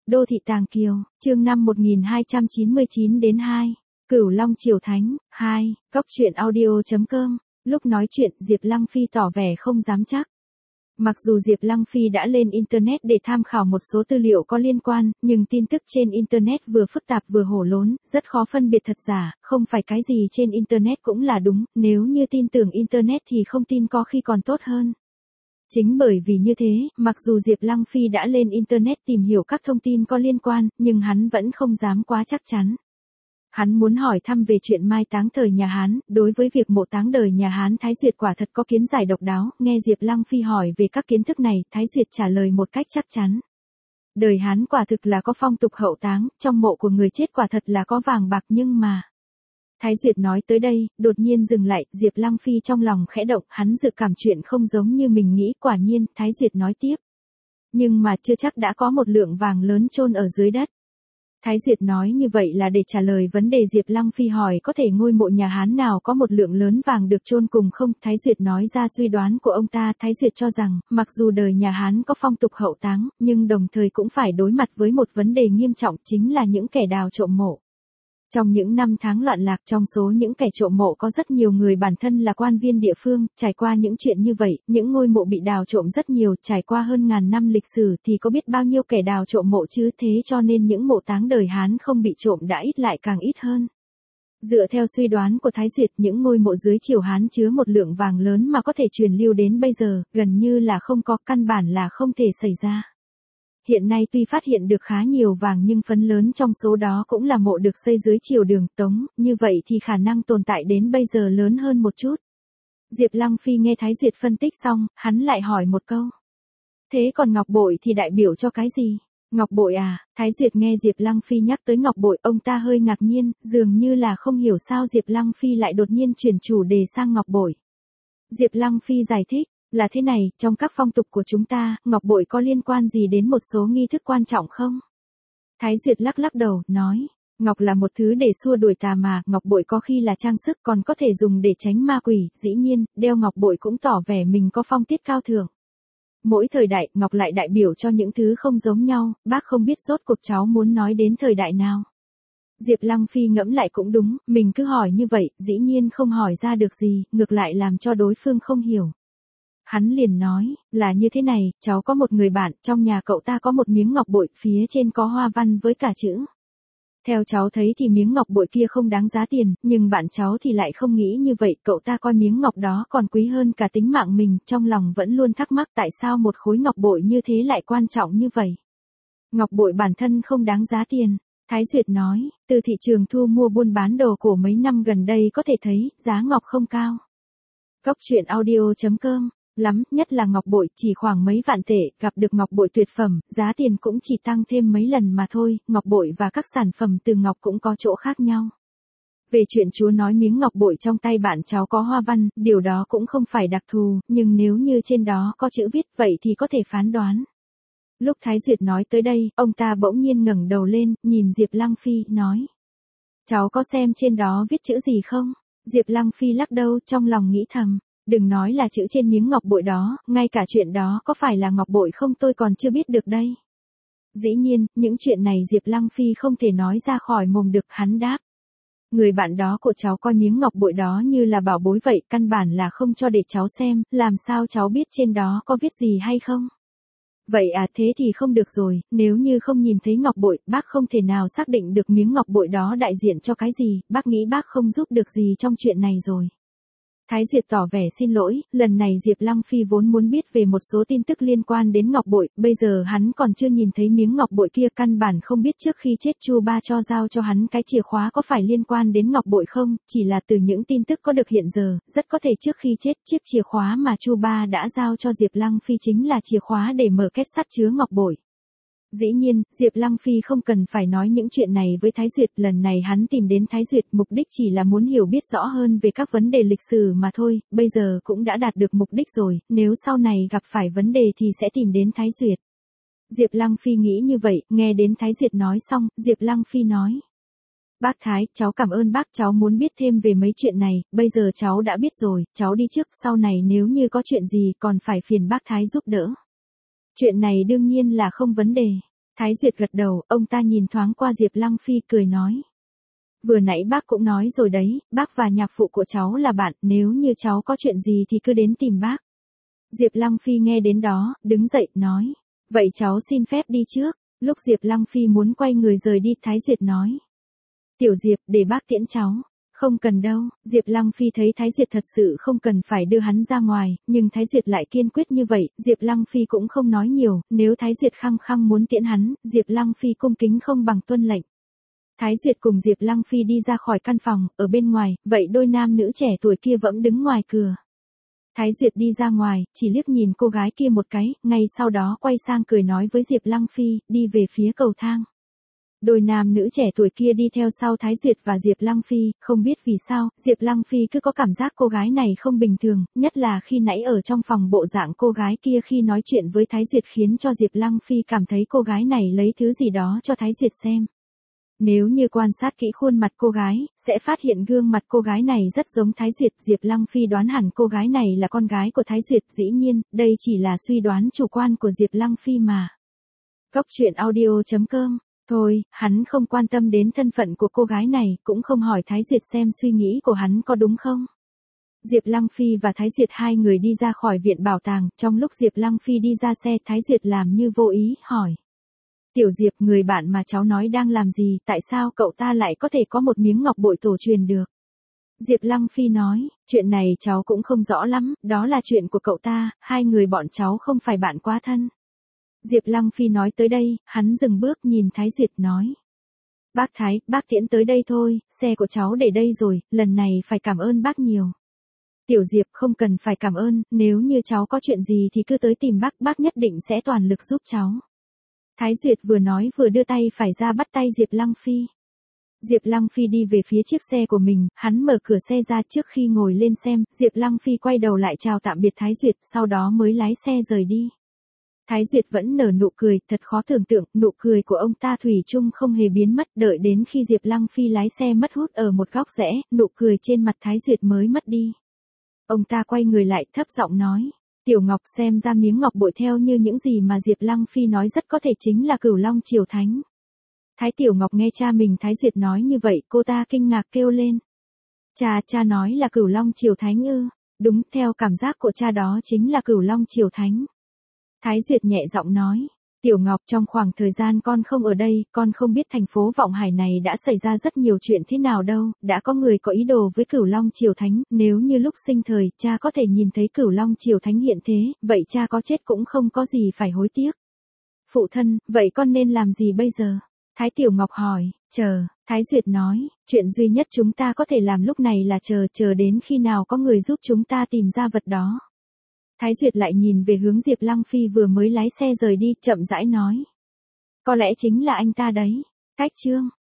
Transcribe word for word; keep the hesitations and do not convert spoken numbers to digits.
Đô thị Tàng Kiều, chương năm một nghìn hai trăm chín mươi chín đến hai. Cửu Long Triều Thánh, hai. Góc truyện audio.com. Lúc nói chuyện, Diệp Lăng Phi tỏ vẻ không dám chắc. Mặc dù Diệp Lăng Phi đã lên Internet để tham khảo một số tư liệu có liên quan, nhưng tin tức trên Internet vừa phức tạp vừa hổ lốn, rất khó phân biệt thật giả, không phải cái gì trên Internet cũng là đúng, nếu như tin tưởng Internet thì không tin có khi còn tốt hơn. Chính bởi vì như thế, mặc dù Diệp Lăng Phi đã lên Internet tìm hiểu các thông tin có liên quan, nhưng hắn vẫn không dám quá chắc chắn. Hắn muốn hỏi thăm về chuyện mai táng thời nhà Hán, đối với việc mộ táng đời nhà Hán Thái Duyệt quả thật có kiến giải độc đáo, nghe Diệp Lăng Phi hỏi về các kiến thức này, Thái Duyệt trả lời một cách chắc chắn. Đời Hán quả thực là có phong tục hậu táng, trong mộ của người chết quả thật là có vàng bạc nhưng mà... Thái Duyệt nói tới đây, đột nhiên dừng lại, Diệp Lăng Phi trong lòng khẽ động, hắn dự cảm chuyện không giống như mình nghĩ, quả nhiên, Thái Duyệt nói tiếp. Nhưng mà chưa chắc đã có một lượng vàng lớn chôn ở dưới đất. Thái Duyệt nói như vậy là để trả lời vấn đề Diệp Lăng Phi hỏi có thể ngôi mộ nhà Hán nào có một lượng lớn vàng được chôn cùng không, Thái Duyệt nói ra suy đoán của ông ta, Thái Duyệt cho rằng, mặc dù đời nhà Hán có phong tục hậu táng, nhưng đồng thời cũng phải đối mặt với một vấn đề nghiêm trọng chính là những kẻ đào trộm mộ. Trong những năm tháng loạn lạc trong số những kẻ trộm mộ có rất nhiều người bản thân là quan viên địa phương, trải qua những chuyện như vậy, những ngôi mộ bị đào trộm rất nhiều, trải qua hơn ngàn năm lịch sử thì có biết bao nhiêu kẻ đào trộm mộ chứ, thế cho nên những mộ táng đời Hán không bị trộm đã ít lại càng ít hơn. Dựa theo suy đoán của Thái Duyệt, những ngôi mộ dưới triều Hán chứa một lượng vàng lớn mà có thể truyền lưu đến bây giờ, gần như là không có, căn bản là không thể xảy ra. Hiện nay tuy phát hiện được khá nhiều vàng nhưng phần lớn trong số đó cũng là mộ được xây dưới triều Đường Tống, như vậy thì khả năng tồn tại đến bây giờ lớn hơn một chút. Diệp Lăng Phi nghe Thái Duyệt phân tích xong, hắn lại hỏi một câu. Thế còn ngọc bội thì đại biểu cho cái gì? Ngọc bội à? Thái Duyệt nghe Diệp Lăng Phi nhắc tới ngọc bội, ông ta hơi ngạc nhiên, dường như là không hiểu sao Diệp Lăng Phi lại đột nhiên chuyển chủ đề sang ngọc bội. Diệp Lăng Phi giải thích. Là thế này, trong các phong tục của chúng ta, ngọc bội có liên quan gì đến một số nghi thức quan trọng không? Thái Duyệt lắc lắc đầu, nói, ngọc là một thứ để xua đuổi tà mà, ngọc bội có khi là trang sức còn có thể dùng để tránh ma quỷ, dĩ nhiên, đeo ngọc bội cũng tỏ vẻ mình có phong tiết cao thượng. Mỗi thời đại, ngọc lại đại biểu cho những thứ không giống nhau, bác không biết rốt cuộc cháu muốn nói đến thời đại nào. Diệp Lăng Phi ngẫm lại cũng đúng, mình cứ hỏi như vậy, dĩ nhiên không hỏi ra được gì, ngược lại làm cho đối phương không hiểu. Hắn liền nói, là như thế này, cháu có một người bạn, trong nhà cậu ta có một miếng ngọc bội, phía trên có hoa văn với cả chữ. Theo cháu thấy thì miếng ngọc bội kia không đáng giá tiền, nhưng bạn cháu thì lại không nghĩ như vậy, cậu ta coi miếng ngọc đó còn quý hơn cả tính mạng mình, trong lòng vẫn luôn thắc mắc tại sao một khối ngọc bội như thế lại quan trọng như vậy. Ngọc bội bản thân không đáng giá tiền. Thái Duyệt nói, từ thị trường thu mua buôn bán đồ cổ mấy năm gần đây có thể thấy, giá ngọc không cao. Góc truyện audio.com. Lắm, nhất là ngọc bội, chỉ khoảng mấy vạn tệ, gặp được ngọc bội tuyệt phẩm, giá tiền cũng chỉ tăng thêm mấy lần mà thôi, ngọc bội và các sản phẩm từ ngọc cũng có chỗ khác nhau. Về chuyện chúa nói miếng ngọc bội trong tay bạn cháu có hoa văn, điều đó cũng không phải đặc thù, nhưng nếu như trên đó có chữ viết vậy thì có thể phán đoán. Lúc Thái Duyệt nói tới đây, ông ta bỗng nhiên ngẩng đầu lên, nhìn Diệp Lăng Phi, nói. Cháu có xem trên đó viết chữ gì không? Diệp Lăng Phi lắc đầu, trong lòng nghĩ thầm. Đừng nói là chữ trên miếng ngọc bội đó, ngay cả chuyện đó có phải là ngọc bội không tôi còn chưa biết được đây. Dĩ nhiên, những chuyện này Diệp Lăng Phi không thể nói ra khỏi mồm được, hắn đáp. Người bạn đó của cháu coi miếng ngọc bội đó như là bảo bối vậy, căn bản là không cho để cháu xem, làm sao cháu biết trên đó có viết gì hay không? Vậy à, thế thì không được rồi, nếu như không nhìn thấy ngọc bội, bác không thể nào xác định được miếng ngọc bội đó đại diện cho cái gì, bác nghĩ bác không giúp được gì trong chuyện này rồi. Thái Duyệt tỏ vẻ xin lỗi, lần này Diệp Lăng Phi vốn muốn biết về một số tin tức liên quan đến ngọc bội, bây giờ hắn còn chưa nhìn thấy miếng ngọc bội kia, căn bản không biết trước khi chết Chu Ba cho giao cho hắn cái chìa khóa có phải liên quan đến ngọc bội không, chỉ là từ những tin tức có được hiện giờ, rất có thể trước khi chết chiếc chìa khóa mà Chu Ba đã giao cho Diệp Lăng Phi chính là chìa khóa để mở két sắt chứa ngọc bội. Dĩ nhiên, Diệp Lăng Phi không cần phải nói những chuyện này với Thái Duyệt, lần này hắn tìm đến Thái Duyệt mục đích chỉ là muốn hiểu biết rõ hơn về các vấn đề lịch sử mà thôi, bây giờ cũng đã đạt được mục đích rồi, nếu sau này gặp phải vấn đề thì sẽ tìm đến Thái Duyệt. Diệp Lăng Phi nghĩ như vậy, nghe đến Thái Duyệt nói xong, Diệp Lăng Phi nói. Bác Thái, cháu cảm ơn bác, cháu muốn biết thêm về mấy chuyện này, bây giờ cháu đã biết rồi, cháu đi trước, sau này nếu như có chuyện gì còn phải phiền bác Thái giúp đỡ. Chuyện này đương nhiên là không vấn đề. Thái Duyệt gật đầu, ông ta nhìn thoáng qua Diệp Lăng Phi cười nói. Vừa nãy bác cũng nói rồi đấy, bác và nhạc phụ của cháu là bạn, nếu như cháu có chuyện gì thì cứ đến tìm bác. Diệp Lăng Phi nghe đến đó, đứng dậy, nói. Vậy cháu xin phép đi trước. Lúc Diệp Lăng Phi muốn quay người rời đi, Thái Duyệt nói. Tiểu Diệp, để bác tiễn cháu. Không cần đâu, Diệp Lăng Phi thấy Thái Duyệt thật sự không cần phải đưa hắn ra ngoài, nhưng Thái Duyệt lại kiên quyết như vậy, Diệp Lăng Phi cũng không nói nhiều, nếu Thái Duyệt khăng khăng muốn tiễn hắn, Diệp Lăng Phi cung kính không bằng tuân lệnh. Thái Duyệt cùng Diệp Lăng Phi đi ra khỏi căn phòng, ở bên ngoài, vậy đôi nam nữ trẻ tuổi kia vẫn đứng ngoài cửa. Thái Duyệt đi ra ngoài, chỉ liếc nhìn cô gái kia một cái, ngay sau đó quay sang cười nói với Diệp Lăng Phi, đi về phía cầu thang. Đôi nam nữ trẻ tuổi kia đi theo sau Thái Duyệt và Diệp Lăng Phi, không biết vì sao, Diệp Lăng Phi cứ có cảm giác cô gái này không bình thường, nhất là khi nãy ở trong phòng bộ dạng cô gái kia khi nói chuyện với Thái Duyệt khiến cho Diệp Lăng Phi cảm thấy cô gái này lấy thứ gì đó cho Thái Duyệt xem. Nếu như quan sát kỹ khuôn mặt cô gái, sẽ phát hiện gương mặt cô gái này rất giống Thái Duyệt. Diệp Lăng Phi đoán hẳn cô gái này là con gái của Thái Duyệt, dĩ nhiên, đây chỉ là suy đoán chủ quan của Diệp Lăng Phi mà. Góc truyện audio chấm com. Thôi, hắn không quan tâm đến thân phận của cô gái này, cũng không hỏi Thái Duyệt xem suy nghĩ của hắn có đúng không. Diệp Lăng Phi và Thái Duyệt hai người đi ra khỏi viện bảo tàng, trong lúc Diệp Lăng Phi đi ra xe, Thái Duyệt làm như vô ý, hỏi. Tiểu Diệp, người bạn mà cháu nói đang làm gì, tại sao cậu ta lại có thể có một miếng ngọc bội tổ truyền được? Diệp Lăng Phi nói, chuyện này cháu cũng không rõ lắm, đó là chuyện của cậu ta, hai người bọn cháu không phải bạn quá thân. Diệp Lăng Phi nói tới đây, hắn dừng bước nhìn Thái Duyệt nói. Bác Thái, bác tiễn tới đây thôi, xe của cháu để đây rồi, lần này phải cảm ơn bác nhiều. Tiểu Diệp, không cần phải cảm ơn, nếu như cháu có chuyện gì thì cứ tới tìm bác, bác nhất định sẽ toàn lực giúp cháu. Thái Duyệt vừa nói vừa đưa tay phải ra bắt tay Diệp Lăng Phi. Diệp Lăng Phi đi về phía chiếc xe của mình, hắn mở cửa xe ra trước khi ngồi lên xem, Diệp Lăng Phi quay đầu lại chào tạm biệt Thái Duyệt, sau đó mới lái xe rời đi. Thái Duyệt vẫn nở nụ cười, thật khó tưởng tượng, nụ cười của ông ta thủy chung không hề biến mất, đợi đến khi Diệp Lăng Phi lái xe mất hút ở một góc rẽ, nụ cười trên mặt Thái Duyệt mới mất đi. Ông ta quay người lại, thấp giọng nói. Tiểu Ngọc, xem ra miếng ngọc bội theo như những gì mà Diệp Lăng Phi nói rất có thể chính là Cửu Long Triều Thánh. Thái Tiểu Ngọc nghe cha mình Thái Duyệt nói như vậy, cô ta kinh ngạc kêu lên. Cha, cha nói là Cửu Long Triều Thánh ư? Đúng, theo cảm giác của cha đó chính là Cửu Long Triều Thánh. Thái Duyệt nhẹ giọng nói. Tiểu Ngọc, trong khoảng thời gian con không ở đây, con không biết thành phố Vọng Hải này đã xảy ra rất nhiều chuyện thế nào đâu, đã có người có ý đồ với Cửu Long Triều Thánh, nếu như lúc sinh thời, cha có thể nhìn thấy Cửu Long Triều Thánh hiện thế, vậy cha có chết cũng không có gì phải hối tiếc. Phụ thân, vậy con nên làm gì bây giờ? Thái Tiểu Ngọc hỏi, chờ, Thái Duyệt nói, chuyện duy nhất chúng ta có thể làm lúc này là chờ, chờ đến khi nào có người giúp chúng ta tìm ra vật đó. Thái Duyệt lại nhìn về hướng Diệp Lăng Phi vừa mới lái xe rời đi, chậm rãi nói. Có lẽ chính là anh ta đấy. Cách chương.